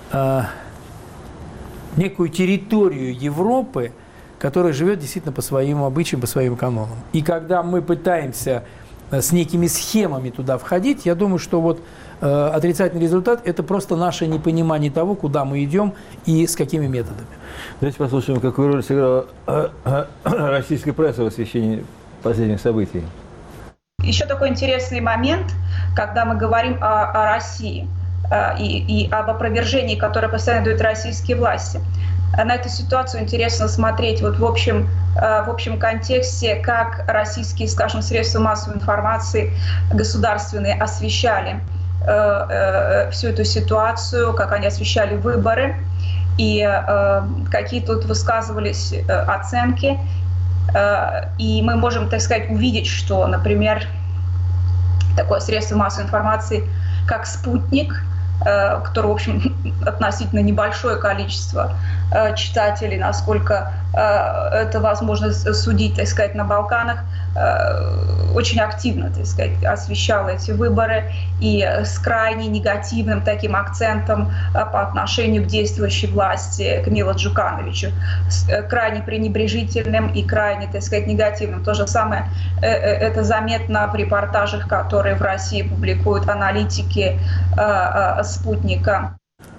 некую территорию Европы, которая живет действительно по своим обычаям, по своим канонам. И когда мы пытаемся с некими схемами туда входить, я думаю, что вот отрицательный результат – это просто наше непонимание того, куда мы идем и с какими методами. Давайте послушаем, какую роль сыграла российская пресса в освещении последних событий. Еще такой интересный момент, когда мы говорим о России и об опровержении, которое постоянно дают российские власти. На эту ситуацию интересно смотреть вот в общем контексте, как российские, скажем, средства массовой информации государственные освещали всю эту ситуацию, как они освещали выборы, и какие тут высказывались оценки. И мы можем, так сказать, увидеть, что, например, такое средство массовой информации, как «Спутник», который, в общем, относительно небольшое количество читателей, насколько это возможно судить, так сказать, на Балканах, очень активно, так сказать, освещало эти выборы и с крайне негативным таким акцентом по отношению к действующей власти, к Милу Джукановичу, крайне пренебрежительным и крайне, так сказать, негативным. То же самое это заметно в репортажах, которые в России публикуют аналитики «Спутника».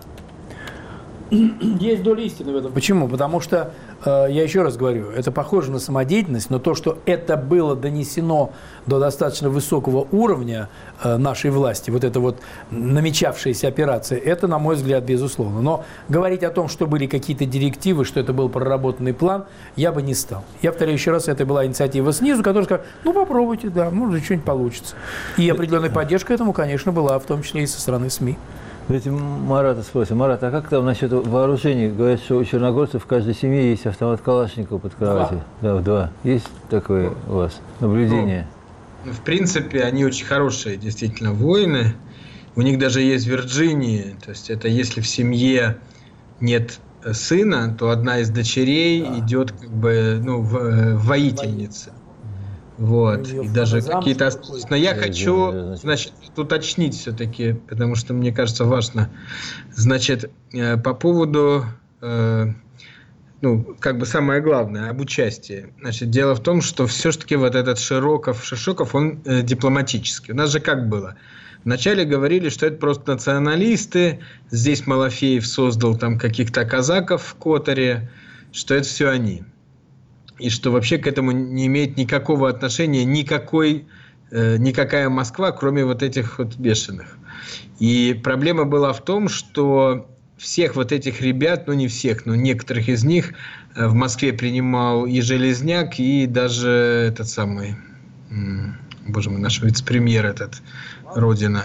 Есть доля истины в этом. Почему? Потому что, я еще раз говорю, это похоже на самодеятельность, но то, что это было донесено до достаточно высокого уровня нашей власти, вот эта вот намечавшаяся операция, это, на мой взгляд, безусловно. Но говорить о том, что были какие-то директивы, что это был проработанный план, я бы не стал. Я повторяю еще раз, это была инициатива снизу, которая сказала, ну попробуйте, да, может что-нибудь получится. И определенная поддержка этому, конечно, была, в том числе и со стороны СМИ. Давайте Марата спросим. Марат, а как там насчет вооружений? Говорят, что у черногорцев в каждой семье есть автомат Калашникова под кроватью. Да, два. Есть такое у вас наблюдение? Ну, в принципе, они очень хорошие, действительно, воины. У них даже есть в Вирджинии. То есть это если в семье нет сына, то одна из дочерей идет как бы, ну, в воительнице. Вот. И даже какие-то... Но я хочу, значит, уточнить все-таки, потому что мне кажется важно. Значит, по поводу, ну, как бы самое главное, об участии. Значит, дело в том, что все-таки вот этот Шишоков, он дипломатический. У нас же как было? Вначале говорили, что это просто националисты, здесь Малафеев создал там каких-то казаков в Которе, что это все они. И что вообще к этому не имеет никакого отношения никакая Москва, кроме вот этих вот бешеных. И проблема была в том, что всех вот этих ребят, ну не всех, но некоторых из них в Москве принимал и Железняк, и даже этот самый, боже мой, наш вице-премьер этот, Родина.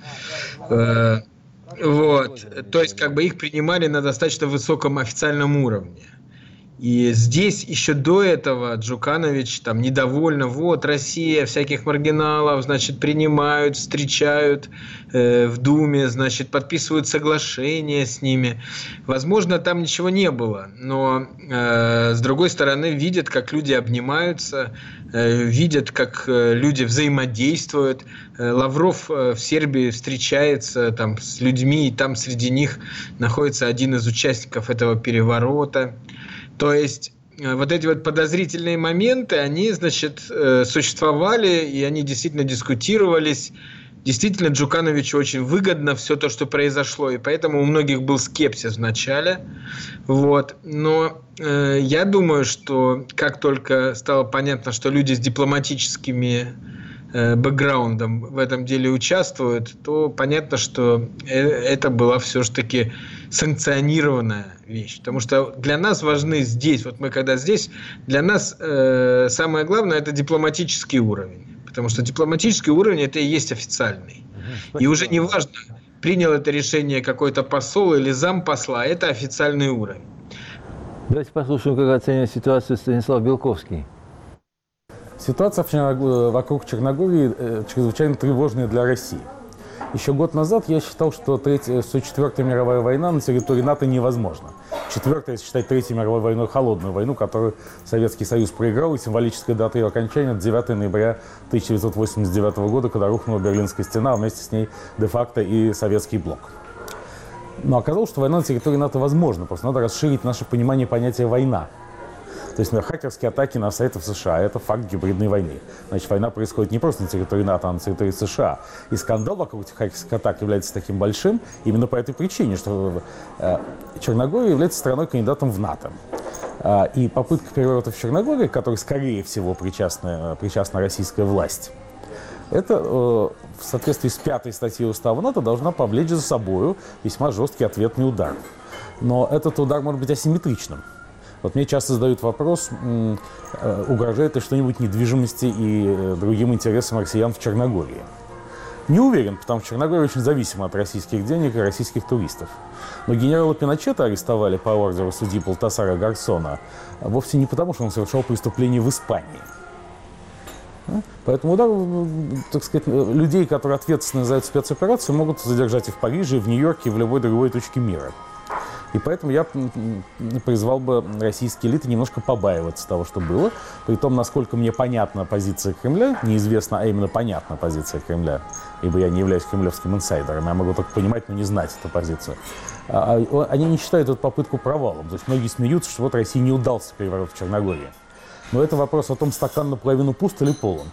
Вот. То есть как бы их принимали на достаточно высоком официальном уровне. И здесь еще до этого Джуканович там недовольна, вот Россия всяких маргиналов, значит, принимают, встречают в Думе, значит, подписывают соглашения с ними. Возможно, там ничего не было, но с другой стороны видят, как люди обнимаются, видят, как люди взаимодействуют. Лавров в Сербии встречается там с людьми, и там среди них находится один из участников этого переворота. То есть вот эти вот подозрительные моменты, они, значит, существовали, и они действительно дискутировались. Действительно, Джукановичу очень выгодно все то, что произошло, и поэтому у многих был скепсис в начале. Вот. Но я думаю, что как только стало понятно, что люди с дипломатическими бэкграундом в этом деле участвуют, то понятно, что это была все-таки санкционированная вещь. Потому что для нас важны здесь, вот мы когда здесь, для нас самое главное – это дипломатический уровень. Потому что дипломатический уровень – это и есть официальный. И уже не важно, принял это решение какой-то посол или зампосла, это официальный уровень. Давайте послушаем, как оценивает ситуацию Станислав Белковский. Ситуация вокруг Черногории чрезвычайно тревожная для России. Еще год назад я считал, что Четвертая мировая война на территории НАТО невозможна. Четвертая, если считать Третьей мировой войной, холодную войну, которую Советский Союз проиграл, и символическая дата ее окончания – 9 ноября 1989 года, когда рухнула Берлинская стена, а вместе с ней де-факто и советский блок. Но оказалось, что война на территории НАТО возможна, просто надо расширить наше понимание понятия «война». То есть, хакерские атаки на сайты в США – это факт гибридной войны. Значит, война происходит не просто на территории НАТО, а на территории США. И скандал вокруг этих хакерских атак является таким большим именно по этой причине, что Черногория является страной-кандидатом в НАТО. И попытка переворота в Черногории, к которой, скорее всего, причастна российская власть, это в соответствии с 5-й статьей Устава НАТО должна повлечь за собой весьма жесткий ответный удар. Но этот удар может быть асимметричным. Вот мне часто задают вопрос, угрожает ли что-нибудь недвижимости и другим интересам россиян в Черногории. Не уверен, потому что Черногория очень зависима от российских денег и российских туристов. Но генерала Пиночета арестовали по ордеру судьи Балтасара Гарсона вовсе не потому, что он совершал преступление в Испании. Поэтому, да, так сказать, людей, которые ответственны за эту спецоперацию, могут задержать и в Париже, и в Нью-Йорке, и в любой другой точке мира. И поэтому я призвал бы российские элиты немножко побаиваться того, что было. При том, насколько мне понятна позиция Кремля, неизвестна, а именно понятна позиция Кремля, ибо я не являюсь кремлевским инсайдером, я могу только понимать, но не знать эту позицию. Они не считают эту попытку провалом. То есть многие смеются, что вот России не удался переворот в Черногории. Но это вопрос о том, стакан наполовину пуст или полон.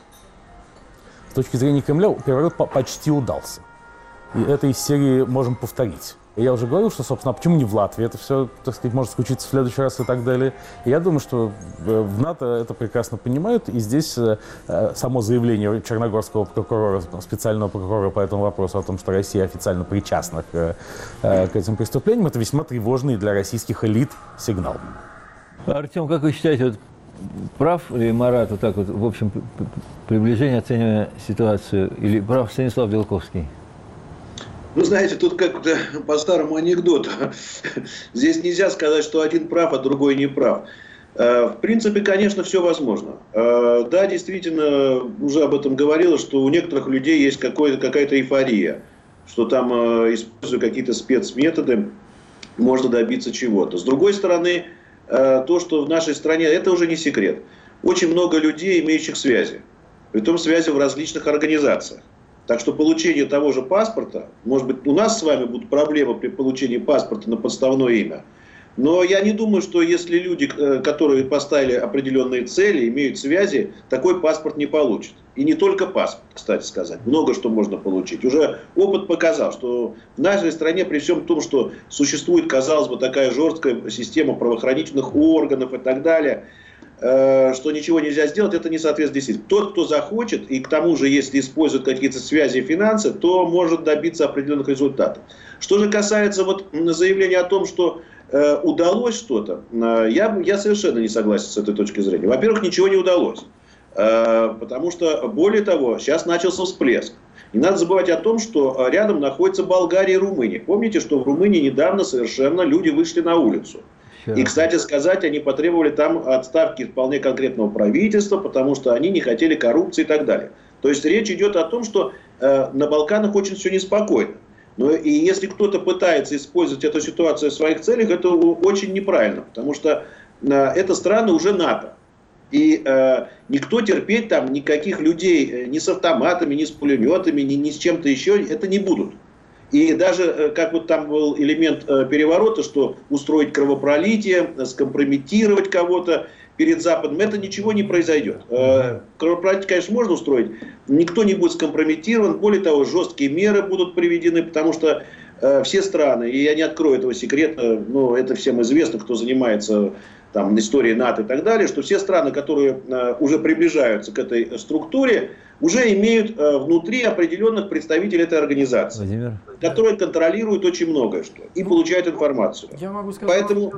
С точки зрения Кремля переворот почти удался. И это из серии можем повторить. И я уже говорил, что, собственно, почему не в Латвии? Это все, так сказать, может случиться в следующий раз и так далее. И я думаю, что в НАТО это прекрасно понимают. И здесь само заявление черногорского прокурора, специального прокурора по этому вопросу о том, что Россия официально причастна к этим преступлениям, это весьма тревожный для российских элит сигнал. Артем, как вы считаете, вот, прав ли Марат, вот так вот, в общем, приближение, оценивая ситуацию, или прав Станислав Белковский? Вы знаете, тут как-то по старому анекдоту. Здесь нельзя сказать, что один прав, а другой не прав. В принципе, конечно, все возможно. Да, действительно, уже об этом говорилось, что у некоторых людей есть какая-то эйфория, что там, используя какие-то спецметоды, можно добиться чего-то. С другой стороны, то, что в нашей стране, это уже не секрет. Очень много людей, имеющих связи. Притом связи в различных организациях. Так что получение того же паспорта, может быть, у нас с вами будут проблемы при получении паспорта на подставное имя. Но я не думаю, что если люди, которые поставили определенные цели, имеют связи, такой паспорт не получат. И не только паспорт, кстати сказать. Много что можно получить. Уже опыт показал, что в нашей стране, при всем том, что существует, казалось бы, такая жесткая система правоохранительных органов и так далее, что ничего нельзя сделать, это не соответствует действительности. Тот, кто захочет, и к тому же, если использует какие-то связи и финансы, то может добиться определенных результатов. Что же касается вот заявления о том, что удалось что-то, я совершенно не согласен с этой точки зрения. Во-первых, ничего не удалось. Потому что, более того, сейчас начался всплеск. Не надо забывать о том, что рядом находится Болгария и Румыния. Помните, что в Румынии недавно совершенно люди вышли на улицу. И, кстати сказать, они потребовали там отставки вполне конкретного правительства, потому что они не хотели коррупции и так далее. То есть речь идет о том, что на Балканах очень все неспокойно. Но и если кто-то пытается использовать эту ситуацию в своих целях, это очень неправильно, потому что это страны уже НАТО. И никто терпеть там никаких людей ни с автоматами, ни с пулеметами, ни с чем-то еще, это не будут. И даже, как вот там был элемент переворота, что устроить кровопролитие, скомпрометировать кого-то перед Западом, это ничего не произойдет. Кровопролитие, конечно, можно устроить, никто не будет скомпрометирован, более того, жесткие меры будут приведены, потому что все страны, и я не открою этого секрета, но это всем известно, кто занимается там историей НАТО и так далее, что все страны, которые уже приближаются к этой структуре, уже имеют внутри определенных представителей этой организации, Владимир, которые контролируют очень многое что и получают информацию. Я могу сказать, поэтому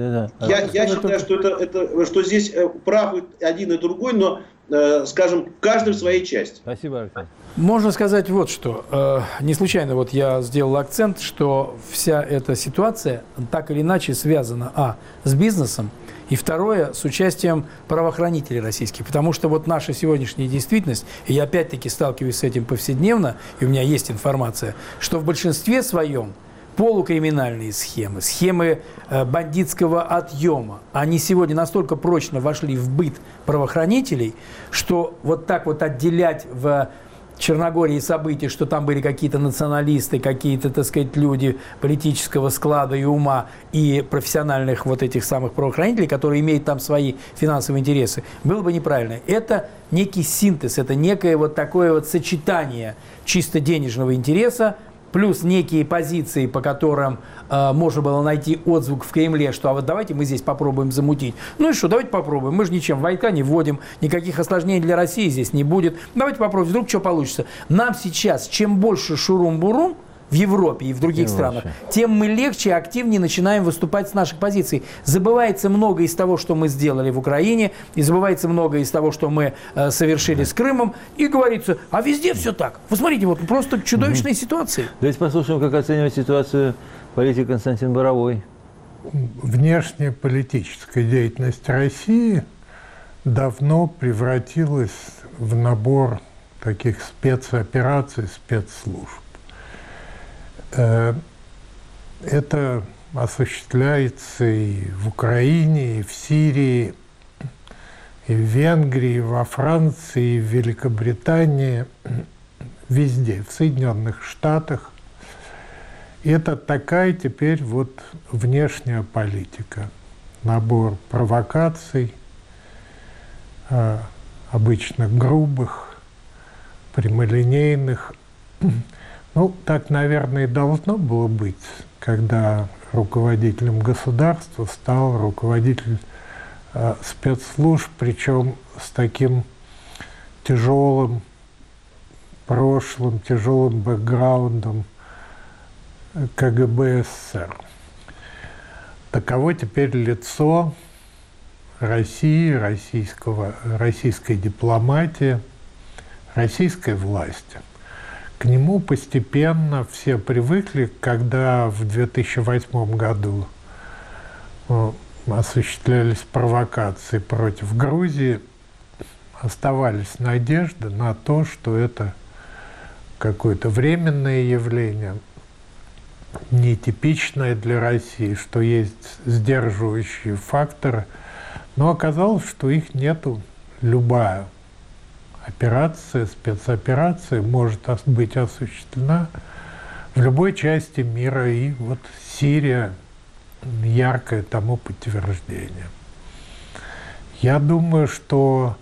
я считаю, что здесь прав один и другой, но, скажем, каждый в своей части. Спасибо, Артем. Можно сказать вот что. Не случайно вот я сделал акцент, что вся эта ситуация так или иначе связана, с бизнесом, и второе, с участием правоохранителей российских. Потому что вот наша сегодняшняя действительность, и я опять-таки сталкиваюсь с этим повседневно, и у меня есть информация, что в большинстве своем полукриминальные схемы, схемы бандитского отъема, они сегодня настолько прочно вошли в быт правоохранителей, что вот так вот отделять в Черногории события, что там были какие-то националисты, какие-то, так сказать, люди политического склада и ума и профессиональных вот этих самых правоохранителей, которые имеют там свои финансовые интересы, было бы неправильно. Это некий синтез, это некое вот такое вот сочетание чисто денежного интереса, плюс некие позиции, по которым можно было найти отзвук в Кремле, что а вот давайте мы здесь попробуем замутить. Ну и что, давайте попробуем. Мы же ничем войска не вводим, никаких осложнений для России здесь не будет. Давайте попробуем, вдруг что получится. Нам сейчас, чем больше шурум-бурум в Европе и в других странах, тем мы легче и активнее начинаем выступать с наших позиций. Забывается много из того, что мы сделали в Украине, и забывается много из того, что мы совершили с Крымом, и говорится, а везде все так. Вы смотрите, вот просто чудовищные ситуации. Давайте послушаем, как оценивает ситуацию политик Константин Боровой. Внешняя политическая деятельность России давно превратилась в набор таких спецопераций, спецслужб. Это осуществляется и в Украине, и в Сирии, и в Венгрии, и во Франции, и в Великобритании, везде, в Соединенных Штатах. И это такая теперь вот внешняя политика. Набор провокаций, обычно грубых, прямолинейных. Ну, так, наверное, и должно было быть, когда руководителем государства стал руководитель спецслужб, причем с таким тяжелым прошлым, тяжелым бэкграундом КГБ СССР. Таково теперь лицо России, российской дипломатии, российской власти. К нему постепенно все привыкли, когда в 2008 году осуществлялись провокации против Грузии, оставались надежды на то, что это какое-то временное явление, нетипичное для России, что есть сдерживающие факторы, но оказалось, что их нету. Любая операция, спецоперация может быть осуществлена в любой части мира, и вот Сирия — яркое тому подтверждение. Я думаю, что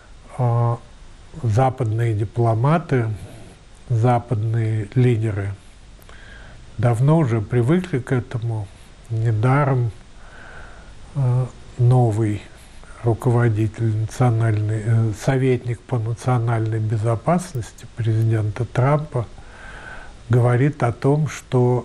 западные дипломаты, западные лидеры давно уже привыкли к этому. Недаром новый руководитель, советник по национальной безопасности президента Трампа говорит о том, что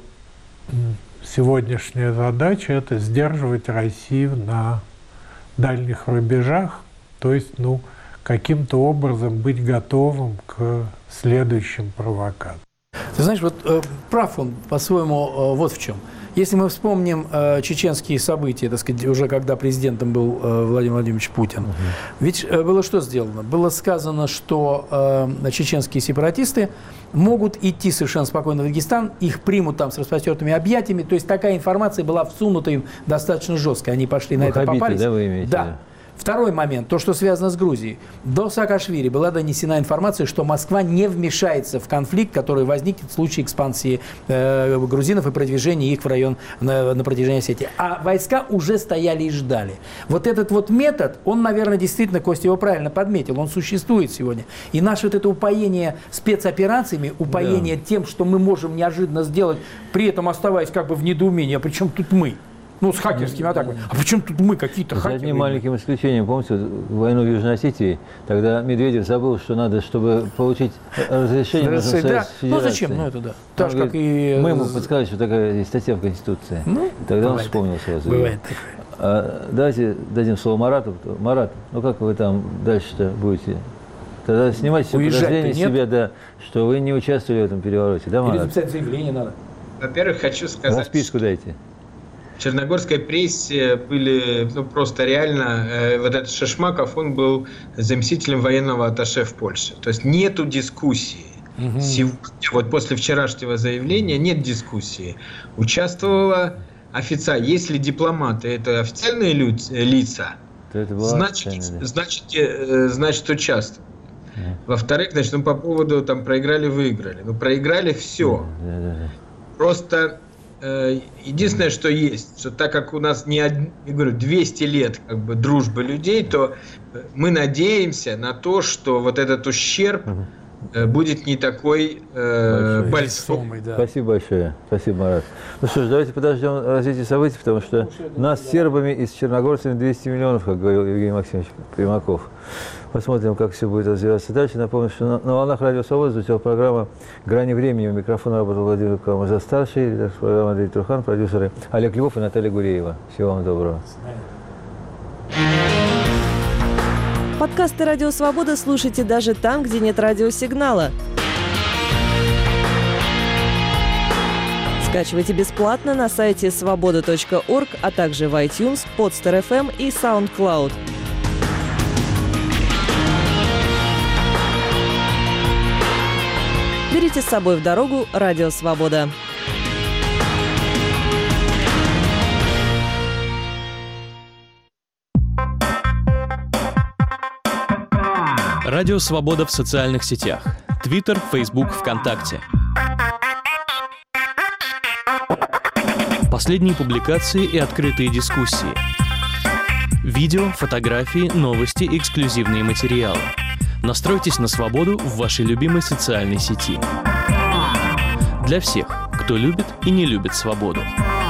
сегодняшняя задача — это сдерживать Россию на дальних рубежах, то есть, каким-то образом быть готовым к следующим провокациям. Ты знаешь, вот прав он по-своему вот в чем. Если мы вспомним чеченские события, так сказать, уже когда президентом был Владимир Владимирович Путин, ведь было что сделано? Было сказано, что чеченские сепаратисты могут идти совершенно спокойно в Дагестан, их примут там с распростертыми объятиями, то есть такая информация была всунута им достаточно жестко, они пошли на это, попались. Да, вы имеете? Да. Второй момент, то, что связано с Грузией. До Саакашвили была донесена информация, что Москва не вмешается в конфликт, который возникнет в случае экспансии грузинов и продвижения их в район на протяжении Осетии. А войска уже стояли и ждали. Вот этот вот метод, он, наверное, действительно, Костя его правильно подметил, он существует сегодня. И наше вот это упоение спецоперациями, упоение тем, что мы можем неожиданно сделать, при этом оставаясь как бы в недоумении, а при чем тут мы? С хакерскими атаками. А почему тут мы какие-то хакеры? За одним маленьким исключением, помните, войну в Южной Осетии, тогда Медведев забыл, что надо, чтобы получить разрешение, нужно Совет Федерации. Зачем? Это да. Так же, как и... Мы ему подсказали, что такая есть статья в Конституции. Тогда он вспомнил сразу. Бывает такое. Давайте дадим слово Марату. Марат, как вы там дальше-то будете? Тогда снимайте все подозрения себя, да, что вы не участвовали в этом перевороте. Да, Марат? Или записать заявление надо. Во-первых, хочу сказать... Расписку дайте. В черногорской прессе были, просто реально, вот этот Шишмаков, он был заместителем военного атташе в Польше. То есть нету дискуссии. Сегодня, вот после вчерашнего заявления, нет дискуссии. Участвовала официально. Если дипломаты — это официальные лица, значит участвуют. Во-вторых, по поводу проиграли-выиграли. Проиграли все. Просто... Единственное, что есть, что так как у нас 200 лет дружбы людей, то мы надеемся на то, что вот этот ущерб будет не такой большой. Да. Спасибо большое. Спасибо, Марат. Что ж, давайте подождем развития событий, потому что нас с сербами и с черногорцами 200 миллионов, как говорил Евгений Максимович Примаков. Посмотрим, как все будет развиваться дальше. Напомню, что на волнах Радио Свобода звучала программа «Грани времени». У микрофона работал Владимир Карамаза-старший, редактор программы Андрей Трухан, продюсеры Олег Львов и Наталья Гуреева. Всего вам доброго. Подкасты «Радио Свобода» слушайте даже там, где нет радиосигнала. Скачивайте бесплатно на сайте svoboda.org, а также в iTunes, Podster.fm и SoundCloud. Берите с собой в дорогу «Радио Свобода». Радио Свобода в социальных сетях. Твиттер, Фейсбук, ВКонтакте. Последние публикации и открытые дискуссии. Видео, фотографии, новости, эксклюзивные материалы. Настройтесь на свободу в вашей любимой социальной сети. Для всех, кто любит и не любит свободу.